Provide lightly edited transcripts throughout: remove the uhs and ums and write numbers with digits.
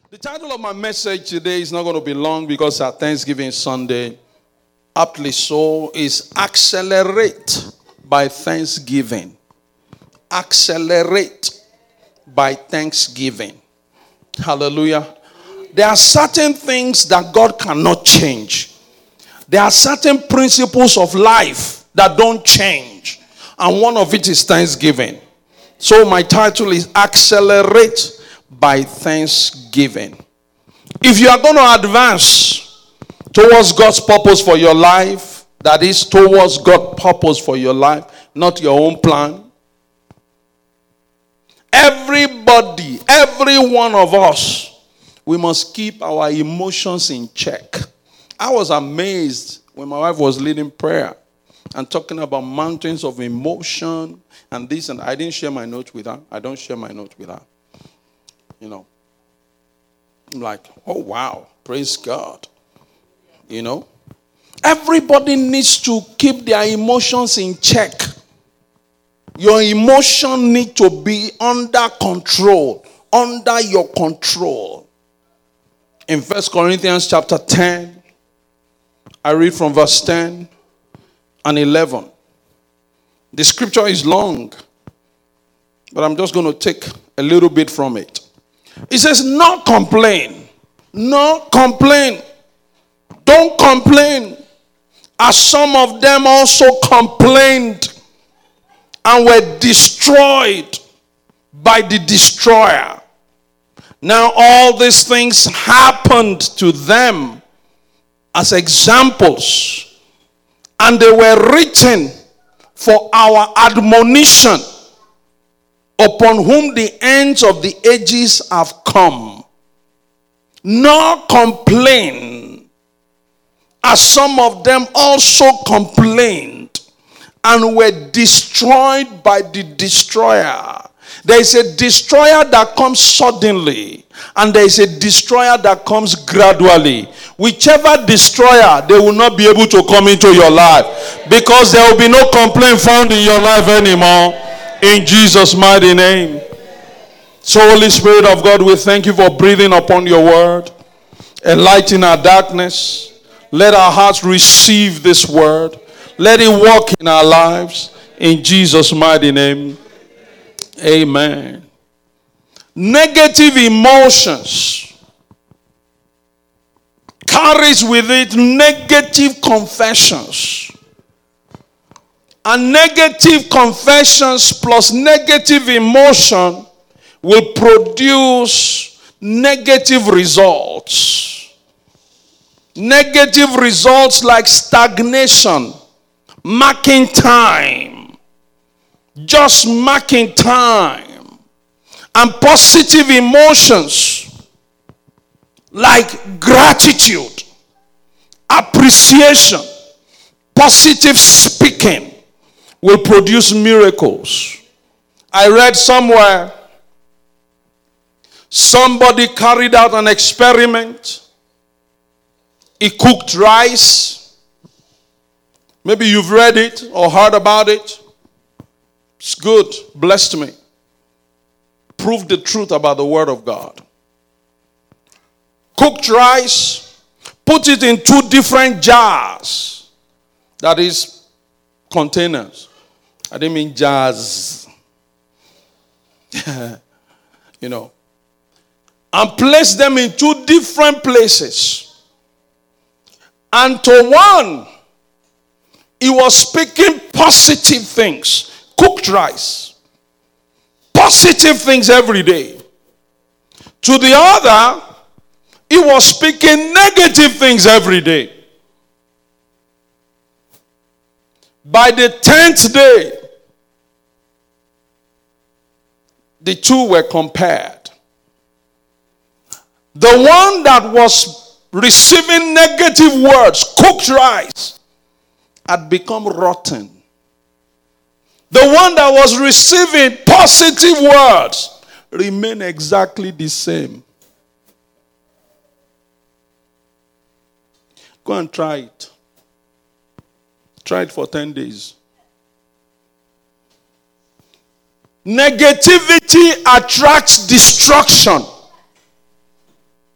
The title of my message today is not going to be long because our Thanksgiving Sunday, aptly so, is Accelerate by Thanksgiving. Accelerate by Thanksgiving. Hallelujah. There are certain things that God cannot change. There are certain principles of life that don't change. And one of it is Thanksgiving. So my title is Accelerate by Thanksgiving. If you are going to advance towards God's purpose for your life, that is towards God's purpose for your life, not your own plan. Everybody, every one of us, we must keep our emotions in check. I was amazed when my wife was leading prayer and talking about mountains of emotion and this, and I didn't share my notes with her. I don't share my notes with her. You know, I'm like, oh wow, praise God. You know, everybody needs to keep their emotions in check. Your emotion need to be under control, under your control. In 1 Corinthians chapter 10, I read from verse 10 and 11. The scripture is long, but I'm just going to take a little bit from it. It says, not complain. Not complain. Don't complain. As some of them also complained and were destroyed by the destroyer. Now all these things happened to them as examples, and they were written for our admonition, upon whom the ends of the ages have come. Nor complain, as some of them also complained and were destroyed by the destroyer. There is a destroyer that comes suddenly, and there is a destroyer that comes gradually. Whichever destroyer, they will not be able to come into your life, because there will be no complaint found in your life anymore. In Jesus' mighty name. So Holy Spirit of God, we thank you for breathing upon your word. Enlighten our darkness. Let our hearts receive this word. Let it work in our lives. In Jesus' mighty name. Amen. Negative emotions carries with it negative confessions. And negative confessions plus negative emotion will produce negative results. Negative results like stagnation, marking time, just marking time. And positive emotions like gratitude, appreciation, positive speaking will produce miracles. I read somewhere somebody carried out an experiment. He cooked rice. Maybe you've read it or heard about it. It's good. Blessed me. Prove the truth about the word of God. Cooked rice, put it in 2 different jars. That is, containers. I didn't mean jars. You know. And place them in 2 different places. And to one, he was speaking positive things. Cooked rice. Positive things every day. To the other, he was speaking negative things every day. By the 10th day, the 2 were compared. The one that was receiving negative words, cooked rice, had become rotten. The one that was receiving positive words remained exactly the same. Go and try it. Try it for 10 days. Negativity attracts destruction.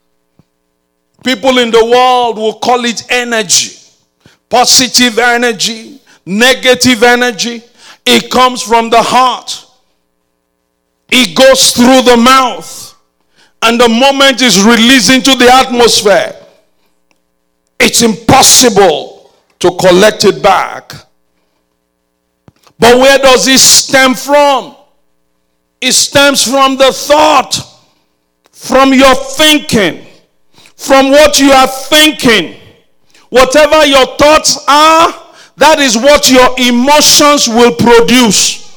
People in the world will call it energy. Positive energy, negative energy. It comes from the heart. It goes through the mouth. And the moment it's released into the atmosphere, it's impossible to collect it back. But where does it stem from? It stems from the thought, from your thinking, from what you are thinking. Whatever your thoughts are, that is what your emotions will produce.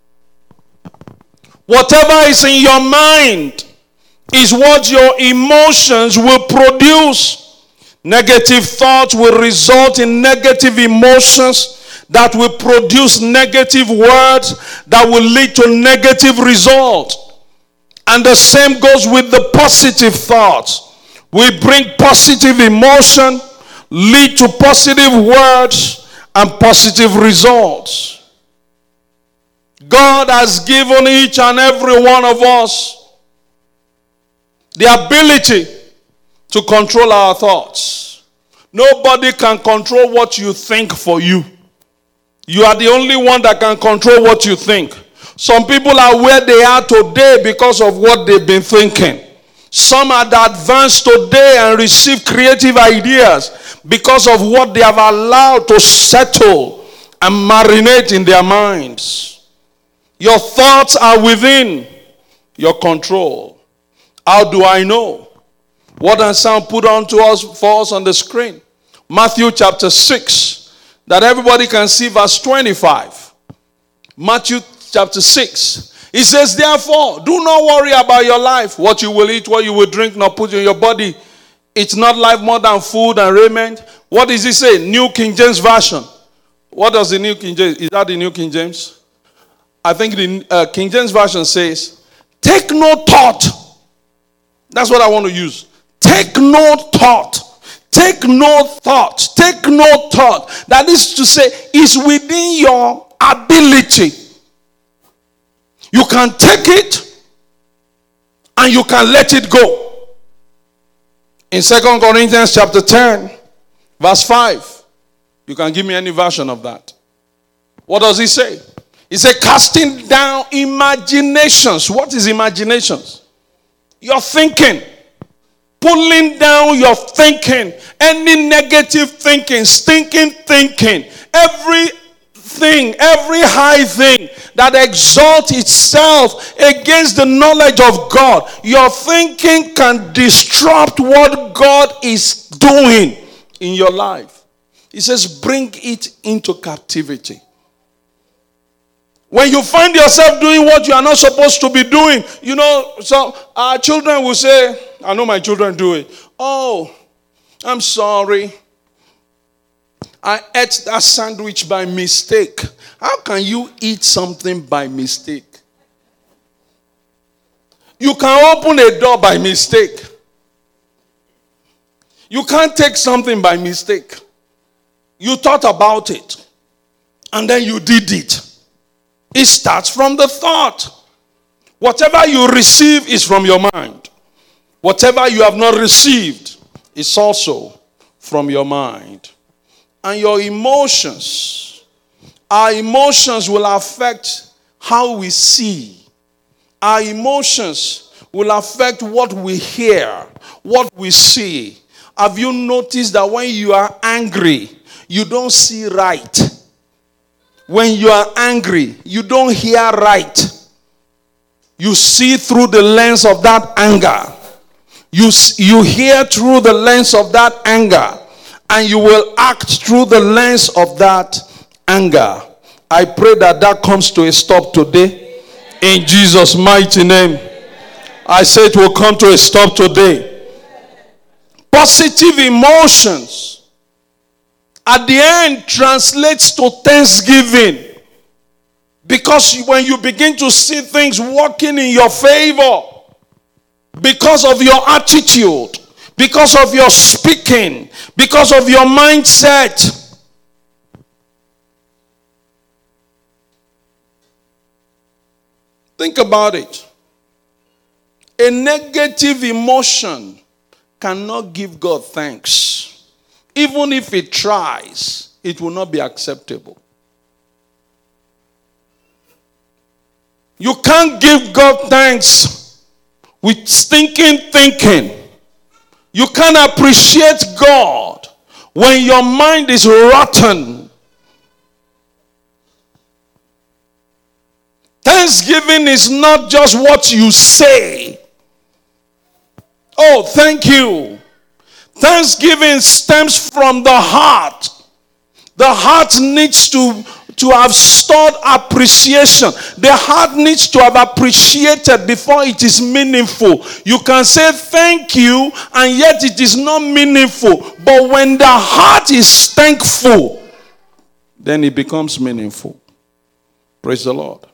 Whatever is in your mind is what your emotions will produce. Negative thoughts will result in negative emotions that will produce negative words that will lead to negative results. And the same goes with the positive thoughts. We bring positive emotion, lead to positive words and positive results. God has given each and every one of us the ability to control our thoughts. Nobody can control what you think for you. You are the only one that can control what you think. Some people are where they are today because of what they've been thinking. Some are advanced today and receive creative ideas because of what they have allowed to settle and marinate in their minds. Your thoughts are within your control. How do I know? What has sound put on to us for us on the screen? Matthew chapter 6, that everybody can see verse 25. Matthew chapter 6. It says, therefore, do not worry about your life, what you will eat, what you will drink, nor put in your body. It's not life more than food and raiment. What does it say? New King James Version. What does the New King James? Is that the New King James? I think the King James Version says, take no thought. That's what I want to use. Take no thought. Take no thought. Take no thought. That is to say, it's within your ability. You can take it and you can let it go. In 2 Corinthians chapter 10, verse 5. You can give me any version of that. What does he say? He said, casting down imaginations. What is imaginations? Your thinking. Pulling down your thinking. Any negative thinking, stinking thinking. Everything, every high thing that exalts itself against the knowledge of God. Your thinking can disrupt what God is doing in your life. He says, bring it into captivity. When you find yourself doing what you are not supposed to be doing, you know, so our children will say, I know my children do it. Oh, I'm sorry. I ate that sandwich by mistake. How can you eat something by mistake? You can open a door by mistake. You can't take something by mistake. You thought about it, and then you did it. It starts from the thought. Whatever you receive is from your mind. Whatever you have not received is also from your mind. And your emotions, our emotions will affect how we see. Our emotions will affect what we hear, what we see. Have you noticed that when you are angry, you don't see right? When you are angry, you don't hear right. You see through the lens of that anger. You hear through the lens of that anger. And you will act through the lens of that anger. I pray that that comes to a stop today. In Jesus' mighty name. I say it will come to a stop today. Positive emotions at the end translates to thanksgiving. Because when you begin to see things working in your favor, because of your attitude, because of your speaking, because of your mindset. Think about it. A negative emotion cannot give God thanks, even if it tries, it will not be acceptable. You can't give God thanks with stinking thinking. You can't appreciate God when your mind is rotten. Thanksgiving is not just what you say. Oh, thank you. Thanksgiving stems from the heart. The heart needs to have stored appreciation. The heart needs to have appreciated before it is meaningful. You can say thank you and yet it is not meaningful. But when the heart is thankful, then it becomes meaningful. Praise the Lord.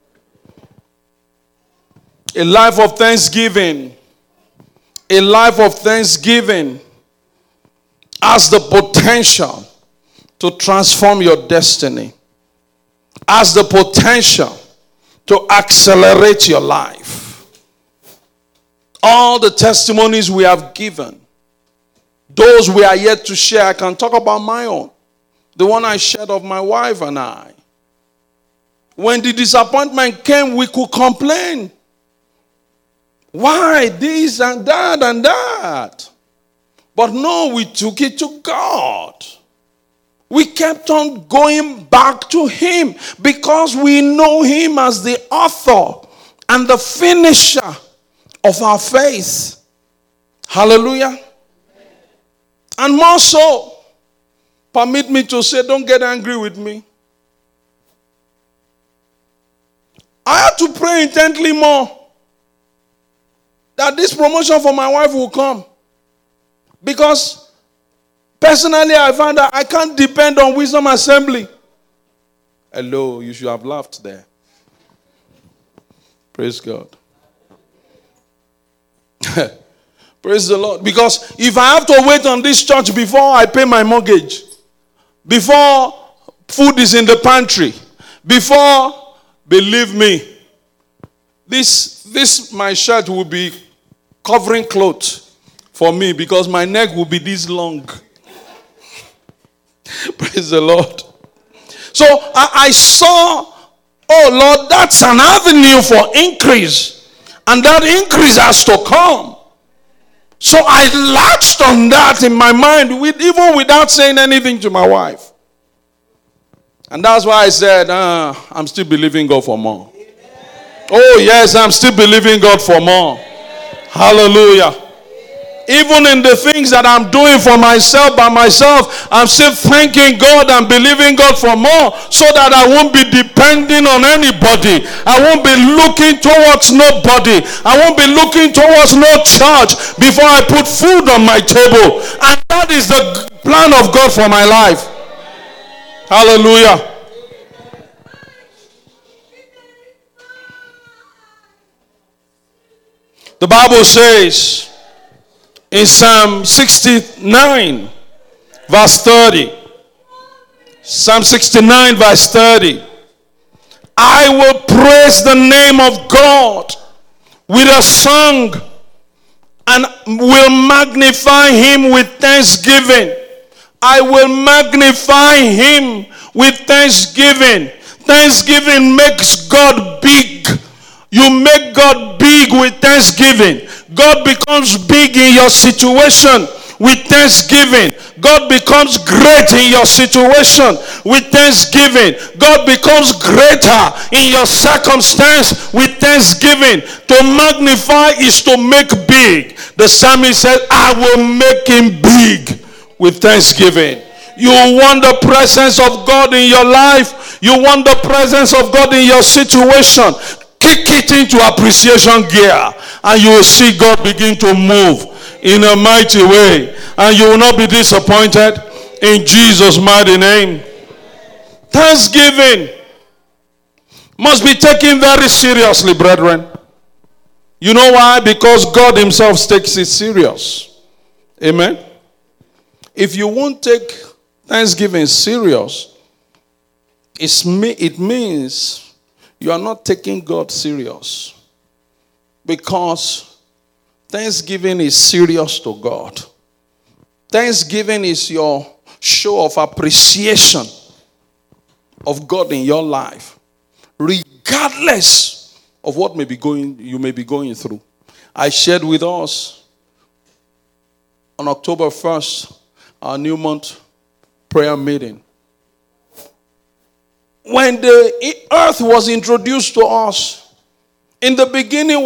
A life of thanksgiving. A life of thanksgiving has the potential to transform your destiny. Has the potential to accelerate your life. All the testimonies we have given, those we are yet to share, I can talk about my own. The one I shared of my wife and I. When the disappointment came, we could complain. Why this and that and that? But no, we took it to God. We kept on going back to Him because we know Him as the author and the finisher of our faith. Hallelujah. And more so, permit me to say, don't get angry with me. I had to pray intently more that this promotion for my wife will come. Because personally, I found that I can't depend on Wisdom Assembly. Hello, you should have laughed there. Praise God. Praise the Lord. Because if I have to wait on this church before I pay my mortgage, before food is in the pantry, before, believe me, this my shirt will be covering clothes for me because my neck will be this long. Praise the Lord. So I saw, oh Lord, that's an avenue for increase. And that increase has to come. So I latched on that in my mind, even without saying anything to my wife. And that's why I said, I'm still believing God for more. Oh yes, I'm still believing God for more. Hallelujah. Even in the things that I'm doing for myself, by myself, I'm still thanking God and believing God for more so that I won't be depending on anybody. I won't be looking towards nobody. I won't be looking towards no church before I put food on my table. And that is the plan of God for my life. Hallelujah. The Bible says in Psalm 69, verse 30. Psalm 69, verse 30. I will praise the name of God with a song and will magnify Him with thanksgiving. I will magnify Him with thanksgiving. Thanksgiving makes God big. You make God big with thanksgiving. God becomes big in your situation with thanksgiving. God becomes great in your situation with thanksgiving. God becomes greater in your circumstance with thanksgiving. To magnify is to make big. The psalmist said, I will make Him big with thanksgiving. You want the presence of God in your life. You want the presence of God in your situation. Kick it into appreciation gear and you will see God begin to move in a mighty way and you will not be disappointed in Jesus' mighty name. Thanksgiving must be taken very seriously, brethren. You know why? Because God Himself takes it serious. Amen. If you won't take Thanksgiving serious, it means you are not taking God serious. Because Thanksgiving is serious to God. Thanksgiving is your show of appreciation of God in your life, regardless of what you may be going through. I shared with us on October 1st, our new month prayer meeting. When the earth was introduced to us, in the beginning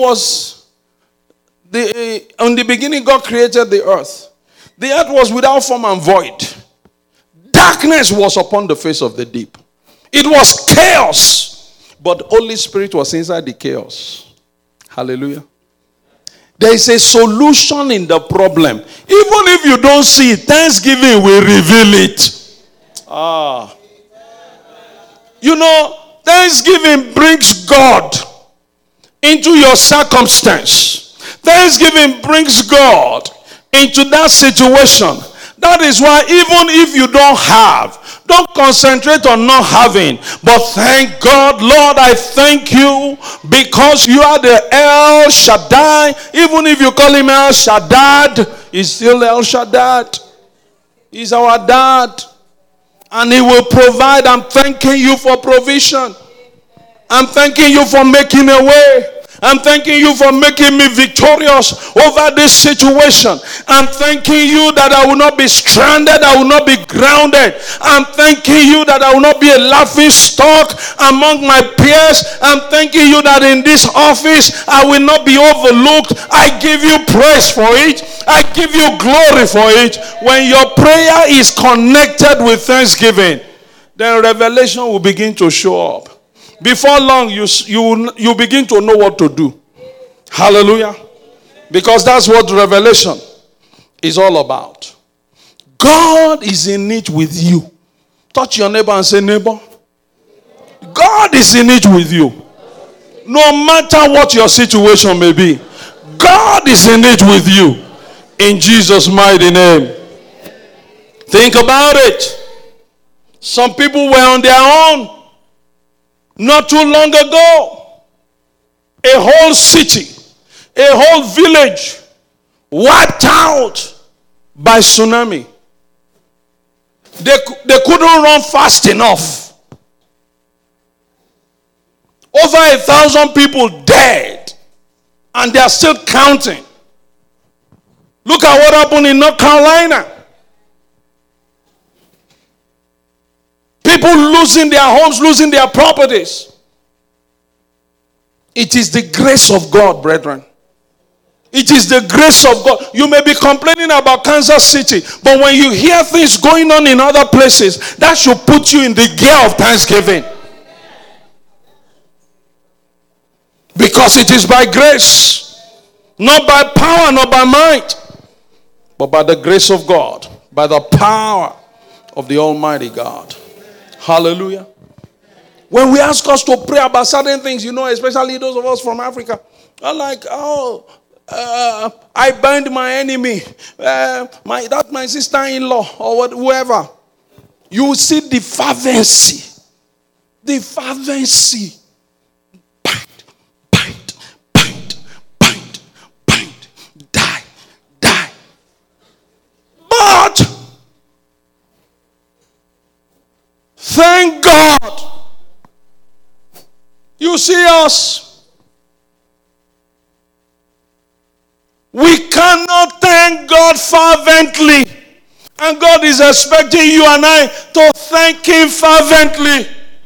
God created the earth. The earth was without form and void. Darkness was upon the face of the deep. It was chaos, but Holy Spirit was inside the chaos. Hallelujah. There is a solution in the problem. Even if you don't see it, Thanksgiving will reveal it. You know, Thanksgiving brings God into your circumstance. Thanksgiving brings God into that situation. That is why even if you don't have, don't concentrate on not having, but thank God. Lord, I thank you because you are the El Shaddai. Even if you call him El Shaddad, he's still El Shaddad. He's our dad. And he will provide. I'm thanking you for provision. I'm thanking you for making a way. I'm thanking you for making me victorious over this situation. I'm thanking you that I will not be stranded. I will not be grounded. I'm thanking you that I will not be a laughing stock among my peers. I'm thanking you that in this office I will not be overlooked. I give you praise for it. I give you glory for it. When your prayer is connected with thanksgiving, then revelation will begin to show up. Before long, you begin to know what to do. Hallelujah. Because that's what revelation is all about. God is in it with you. Touch your neighbor and say, neighbor, God is in it with you. No matter what your situation may be, God is in it with you. In Jesus' mighty name. Think about it. Some people were on their own. Not too long ago, a whole city, a whole village wiped out by tsunami. They couldn't run fast enough. Over 1,000 people dead, and they are still counting. Look at what happened in North Carolina. People losing their homes, losing their properties. It is the grace of God, brethren. It is the grace of God. You may be complaining about Kansas City, but when you hear things going on in other places, that should put you in the gear of thanksgiving. Because it is by grace, not by power, not by might, but by the grace of God, by the power of the Almighty God. Hallelujah. When we ask us to pray about certain things, you know, especially those of us from Africa, are like, I bind my enemy, that's my sister-in-law or whoever. You will see the fervency. The fervency. Bind. Die. But thank God. You see us. We cannot thank God fervently. And God is expecting you and I to thank him fervently.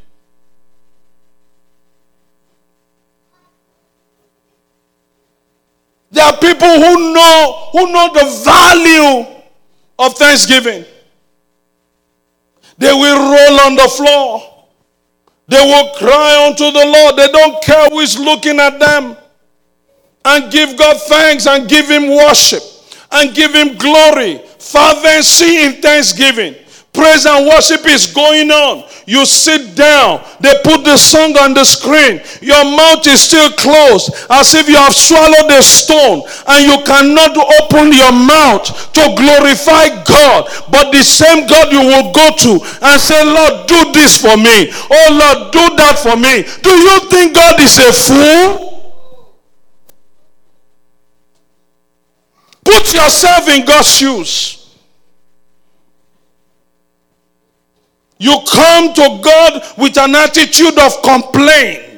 There are people who know the value of thanksgiving. They will roll on the floor. They will cry unto the Lord. They don't care who is looking at them. And give God thanks and give him worship and give him glory. Fervency in thanksgiving. Praise and worship is going on. You sit down. They put the song on the screen. Your mouth is still closed as if you have swallowed a stone and you cannot open your mouth to glorify God. But the same God you will go to and say, Lord, do this for me. Oh, Lord, do that for me. Do you think God is a fool? Put yourself in God's shoes. You come to God with an attitude of complaint.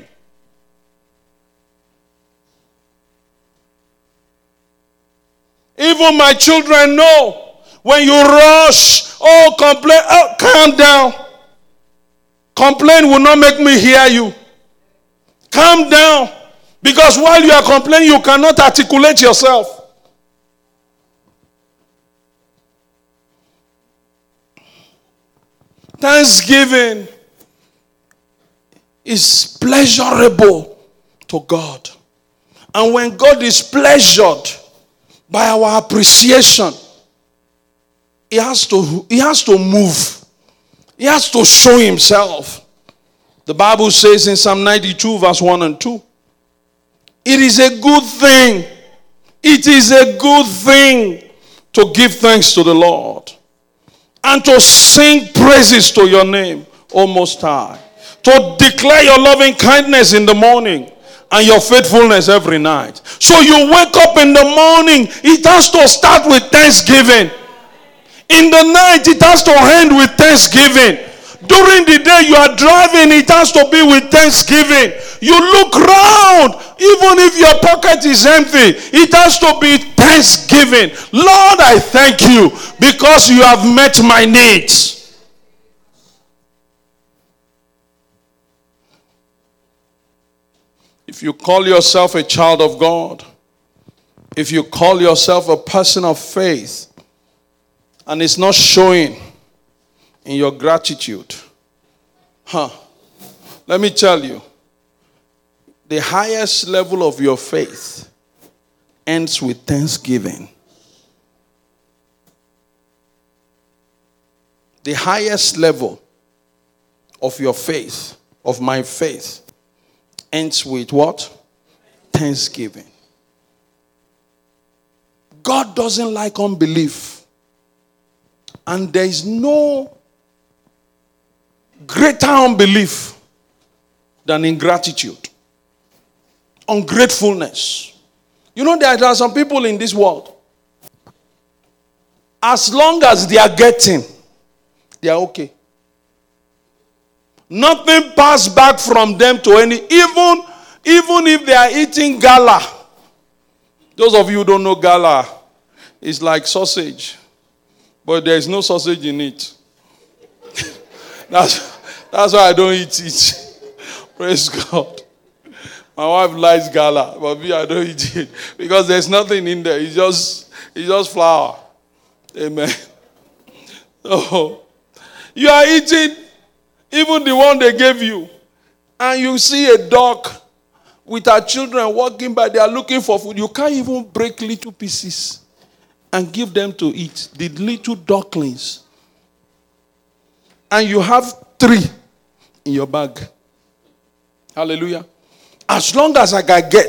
Even my children know when you rush, complain, calm down. Complain will not make me hear you. Calm down. Because while you are complaining, you cannot articulate yourself. Thanksgiving is pleasurable to God. And when God is pleasured by our appreciation, He has to move. He has to show Himself. The Bible says in Psalm 92 verse 1 and 2, it is a good thing. It is a good thing to give thanks to the Lord and to sing praises to your name, O Most High. To declare your loving kindness in the morning and your faithfulness every night. So you wake up in the morning, it has to start with thanksgiving. In the night, it has to end with thanksgiving. During the day you are driving, it has to be with thanksgiving. You look round, even if your pocket is empty, it has to be thanksgiving. Lord, I thank you because you have met my needs. If you call yourself a child of God, if you call yourself a person of faith, and it's not showing in your gratitude, let me tell you, the highest level of your faith ends with thanksgiving. The highest level of your faith, of my faith, ends with what? Thanksgiving. God doesn't like unbelief. And there is no greater unbelief than ingratitude. Ungratefulness. You know, there are some people in this world, as long as they are getting, they are okay. Nothing passed back from them to any, even if they are eating gala. Those of you who don't know gala, it's like sausage. But there is no sausage in it. That's why I don't eat it. Praise God. My wife likes gala, but me, I don't eat it. Because there's nothing in there. It's just flour. Amen. So, you are eating even the one they gave you. And you see a dog with her children walking by. They are looking for food. You can't even break little pieces and give them to eat. The little ducklings. And you have 3 in your bag. Hallelujah. As long as I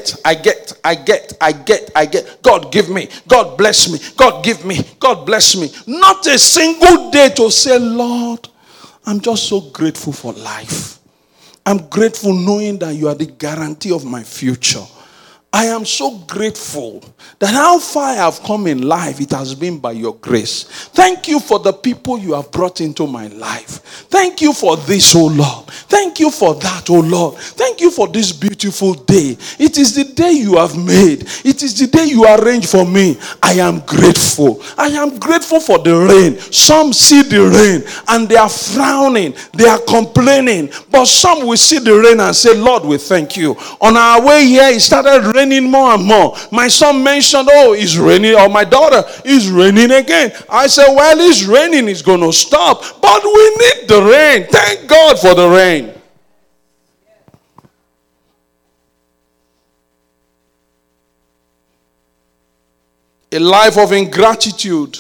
get. God give me. God bless me. God give me. God bless me. Not a single day to say, Lord, I'm just so grateful for life. I'm grateful knowing that you are the guarantee of my future. I am so grateful that how far I have come in life, it has been by your grace. Thank you for the people you have brought into my life. Thank you for this, oh Lord. Thank you for that, oh Lord. Thank you for this beautiful day. It is the day you have made. It is the day you arranged for me. I am grateful. I am grateful for the rain. Some see the rain and they are frowning. They are complaining. But some will see the rain and say, Lord, we thank you. On our way here, it started raining more and more. My son mentioned, it's raining, or my daughter, it's raining again. I said, well, it's raining, it's going to stop. But we need the rain. Thank God for the rain. A life of ingratitude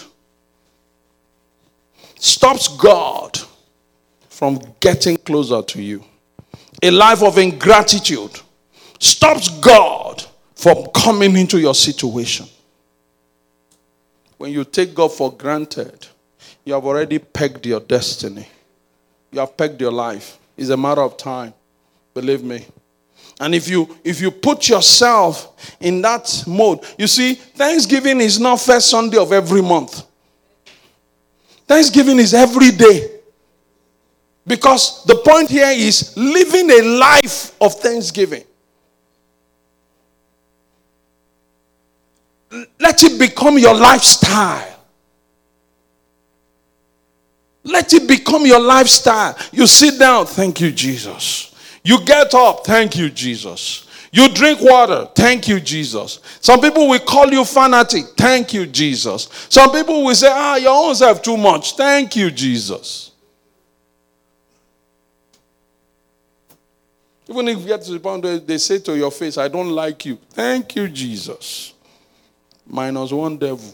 stops God from getting closer to you. A life of ingratitude stops God from coming into your situation. When you take God for granted, you have already pegged your destiny. You have pegged your life. It's a matter of time. Believe me. And if you put yourself in that mode, you see, Thanksgiving is not first Sunday of every month. Thanksgiving is every day. Because the point here is living a life of thanksgiving. Let it become your lifestyle. Let it become your lifestyle. You sit down, thank you, Jesus. You get up, thank you, Jesus. You drink water, thank you, Jesus. Some people will call you fanatic, thank you, Jesus. Some people will say, your own self too much, thank you, Jesus. Even if you get to the point where they say to your face, I don't like you, thank you, Jesus. Minus one devil.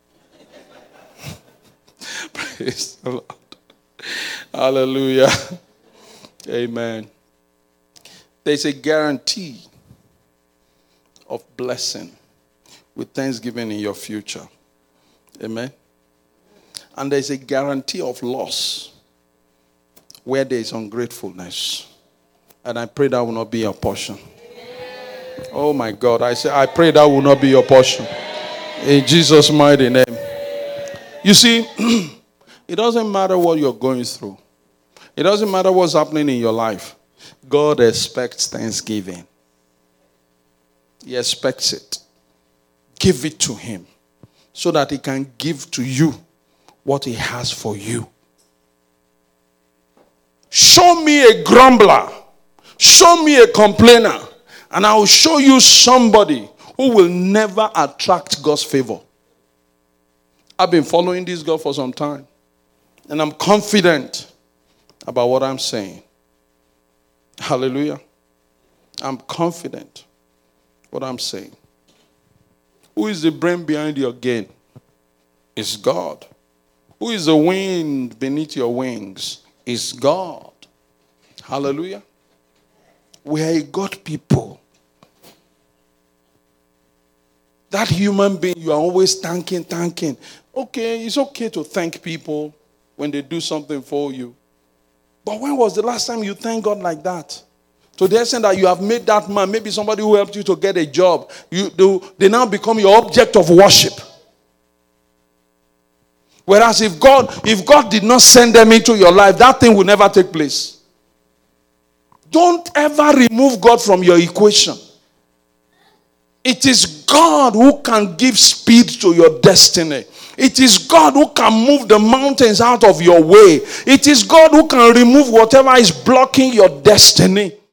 Praise the Lord. Hallelujah. Amen. There's a guarantee of blessing with thanksgiving in your future. Amen. And there's a guarantee of loss where there is ungratefulness. And I pray that will not be your portion. Oh my God. I pray that will not be your portion. In Jesus' mighty name. You see, it doesn't matter what you're going through. It doesn't matter what's happening in your life. God expects thanksgiving. He expects it. Give it to him so that he can give to you what he has for you. Show me a grumbler. Show me a complainer. And I will show you somebody who will never attract God's favor. I've been following this God for some time. And I'm confident about what I'm saying. Hallelujah. I'm confident what I'm saying. Who is the brain behind your gain? It's God. Who is the wind beneath your wings? It's God. Hallelujah. We are a God people. That human being, you are always thanking. Okay, it's okay to thank people when they do something for you. But when was the last time you thanked God like that? To the extent that you have made that man, maybe somebody who helped you to get a job, they now become your object of worship. Whereas if God did not send them into your life, that thing will never take place. Don't ever remove God from your equation. It is God who can give speed to your destiny. It is God who can move the mountains out of your way. It is God who can remove whatever is blocking your destiny.